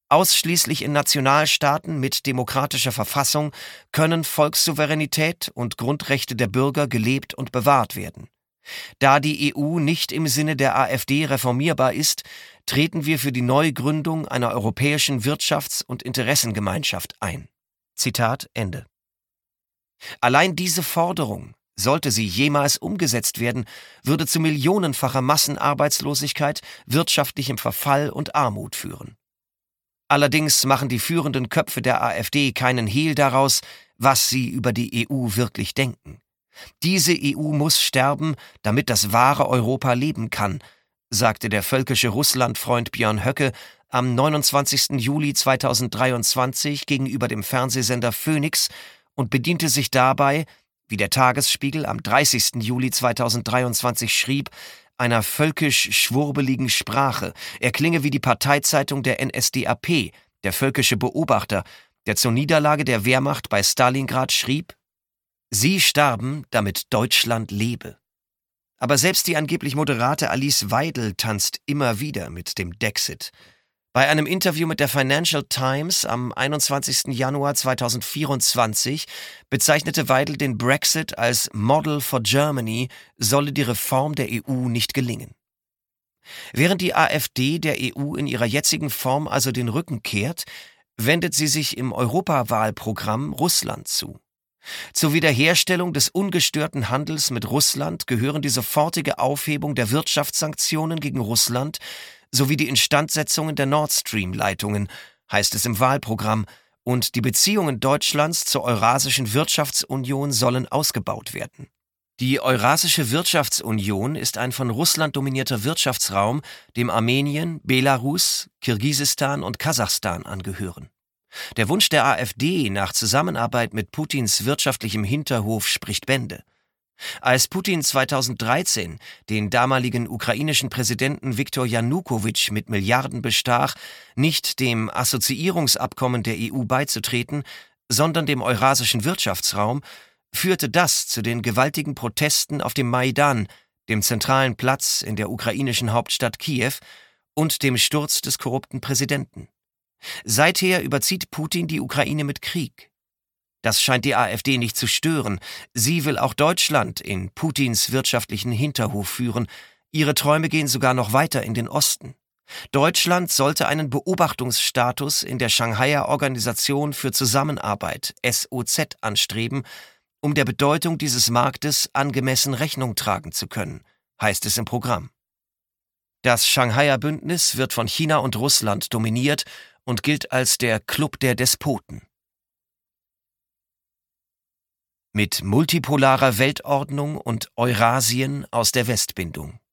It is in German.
Ausschließlich in Nationalstaaten mit demokratischer Verfassung können Volkssouveränität und Grundrechte der Bürger gelebt und bewahrt werden. Da die EU nicht im Sinne der AfD reformierbar ist, treten wir für die Neugründung einer europäischen Wirtschafts- und Interessengemeinschaft ein. Zitat Ende. Allein diese Forderung, sollte sie jemals umgesetzt werden, würde zu millionenfacher Massenarbeitslosigkeit, wirtschaftlichem Verfall und Armut führen. Allerdings machen die führenden Köpfe der AfD keinen Hehl daraus, was sie über die EU wirklich denken. Diese EU muss sterben, damit das wahre Europa leben kann, sagte der völkische Russlandfreund Björn Höcke am 29. Juli 2023 gegenüber dem Fernsehsender Phoenix und bediente sich dabei, wie der Tagesspiegel am 30. Juli 2023 schrieb, einer völkisch-schwurbeligen Sprache. Er klinge wie die Parteizeitung der NSDAP, der völkische Beobachter, der zur Niederlage der Wehrmacht bei Stalingrad schrieb: Sie starben, damit Deutschland lebe. Aber selbst die angeblich moderate Alice Weidel tanzt immer wieder mit dem Dexit. Bei einem Interview mit der Financial Times am 21. Januar 2024 bezeichnete Weidel den Brexit als Model for Germany, solle die Reform der EU nicht gelingen. Während die AfD der EU in ihrer jetzigen Form also den Rücken kehrt, wendet sie sich im Europawahlprogramm Russland zu. Zur Wiederherstellung des ungestörten Handels mit Russland gehören die sofortige Aufhebung der Wirtschaftssanktionen gegen Russland sowie die Instandsetzungen der Nord Stream-Leitungen, heißt es im Wahlprogramm, und die Beziehungen Deutschlands zur Eurasischen Wirtschaftsunion sollen ausgebaut werden. Die Eurasische Wirtschaftsunion ist ein von Russland dominierter Wirtschaftsraum, dem Armenien, Belarus, Kirgisistan und Kasachstan angehören. Der Wunsch der AfD nach Zusammenarbeit mit Putins wirtschaftlichem Hinterhof spricht Bände. Als Putin 2013 den damaligen ukrainischen Präsidenten Viktor Janukowitsch mit Milliarden bestach, nicht dem Assoziierungsabkommen der EU beizutreten, sondern dem Eurasischen Wirtschaftsraum, führte das zu den gewaltigen Protesten auf dem Maidan, dem zentralen Platz in der ukrainischen Hauptstadt Kiew, und dem Sturz des korrupten Präsidenten. Seither überzieht Putin die Ukraine mit Krieg. Das scheint die AfD nicht zu stören. Sie will auch Deutschland in Putins wirtschaftlichen Hinterhof führen. Ihre Träume gehen sogar noch weiter in den Osten. Deutschland sollte einen Beobachtungsstatus in der Shanghaier Organisation für Zusammenarbeit, SOZ, anstreben, um der Bedeutung dieses Marktes angemessen Rechnung tragen zu können, heißt es im Programm. Das Shanghaier Bündnis wird von China und Russland dominiert und gilt als der Club der Despoten. Mit multipolarer Weltordnung und Eurasien aus der Westbindung.